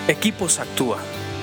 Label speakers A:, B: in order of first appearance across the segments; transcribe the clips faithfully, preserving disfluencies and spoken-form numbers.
A: Equipos Actúa.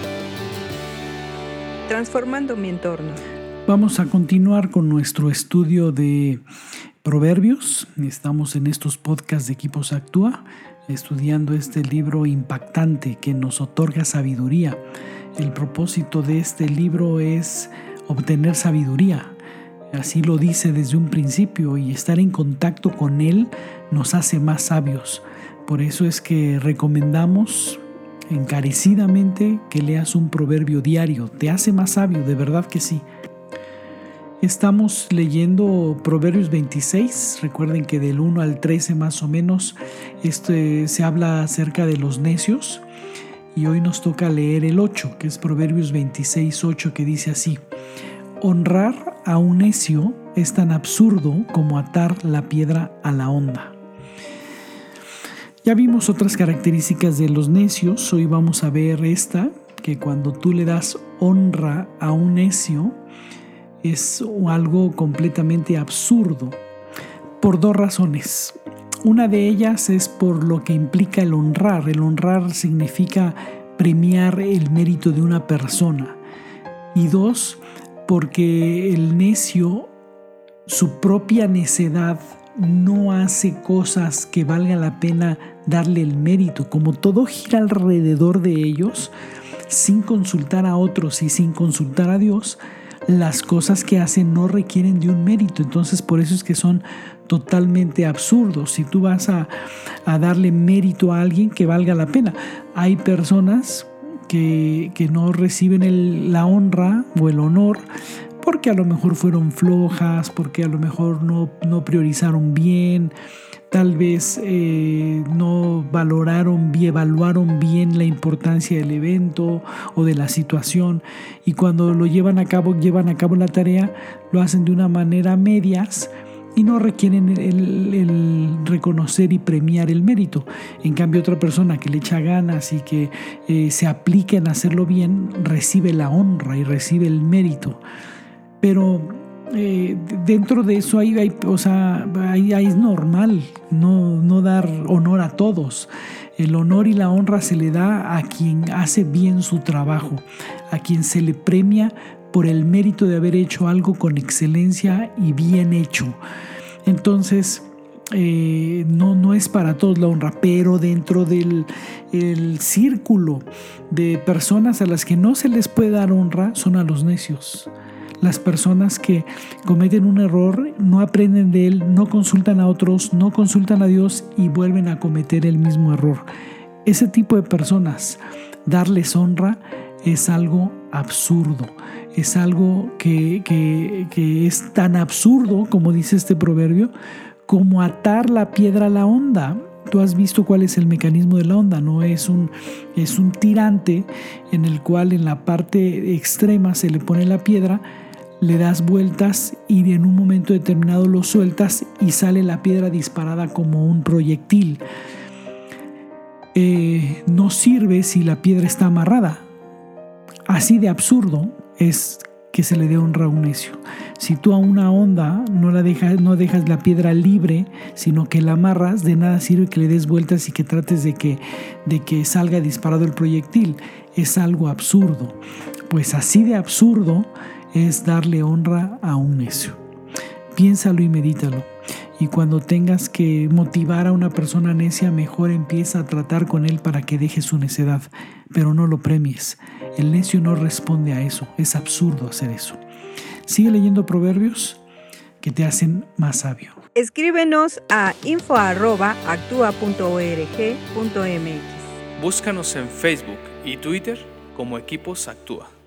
B: Transformando mi entorno.
C: Vamos a continuar con nuestro estudio de Proverbios. Estamos en estos podcasts de Equipos Actúa, estudiando este libro impactante que nos otorga sabiduría. El propósito de este libro es obtener sabiduría. Así lo dice desde un principio, y estar en contacto con él nos hace más sabios. Por eso es que recomendamos encarecidamente que leas un proverbio diario. Te hace más sabio, de verdad que sí. Estamos leyendo Proverbios veintiséis. Recuerden que del uno al trece más o menos este, se habla acerca de los necios. Y hoy nos toca leer el ocho, que es Proverbios veintiséis, ocho, que dice así: honrar a un necio es tan absurdo como atar la piedra a la honda. Ya vimos otras características de los necios. Hoy vamos a ver esta, que cuando tú le das honra a un necio es algo completamente absurdo, por dos razones. Una de ellas es por lo que implica el honrar. El honrar significa premiar el mérito de una persona. Y dos, porque el necio, su propia necedad, no hace cosas que valga la pena darle el mérito. Como todo gira alrededor de ellos, sin consultar a otros y sin consultar a Dios, las cosas que hacen no requieren de un mérito. Entonces por eso es que son totalmente absurdos. Si tú vas a, a darle mérito a alguien, que valga la pena. Hay personas que, que no reciben el, la honra o el honor porque a lo mejor fueron flojas, porque a lo mejor no, no priorizaron bien, tal vez eh, no valoraron y evaluaron bien la importancia del evento o de la situación, y cuando lo llevan a cabo, llevan a cabo la tarea, lo hacen de una manera a medias y no requieren el, el reconocer y premiar el mérito. En cambio, otra persona que le echa ganas y que eh, se aplica en hacerlo bien, recibe la honra y recibe el mérito. Pero eh, dentro de eso hay, hay, o sea, hay, hay, es normal no, no dar honor a todos. El honor y la honra se le da a quien hace bien su trabajo, a quien se le premia por el mérito de haber hecho algo con excelencia y bien hecho. Entonces, eh, no, no es para todos la honra, pero dentro del el círculo de personas a las que no se les puede dar honra son a los necios. Las personas que cometen un error, no aprenden de él, no consultan a otros, no consultan a Dios y vuelven a cometer el mismo error. Ese tipo de personas, darles honra es algo absurdo. Es algo que, que, que es tan absurdo, como dice este proverbio, como atar la piedra a la honda. Tú has visto cuál es el mecanismo de la honda, ¿no? Es un, es un tirante en el cual en la parte extrema se le pone la piedra, le das vueltas y en un momento determinado lo sueltas y sale la piedra disparada como un proyectil. Eh, no sirve si la piedra está amarrada. Así de absurdo es que se le dé honra a un necio. Si tú a una honda no la dejas, no dejas la piedra libre, sino que la amarras, de nada sirve que le des vueltas y que trates de que, de que salga disparado el proyectil. Es algo absurdo. Pues así de absurdo es darle honra a un necio. Piénsalo y medítalo. Y cuando tengas que motivar a una persona necia, mejor empieza a tratar con él para que deje su necedad, pero no lo premies. El necio no responde a eso. Es absurdo hacer eso. Sigue leyendo proverbios que te hacen más sabio.
B: Escríbenos a info arroba actua punto org punto mx.
A: Búscanos en Facebook y Twitter como Equipos Actúa.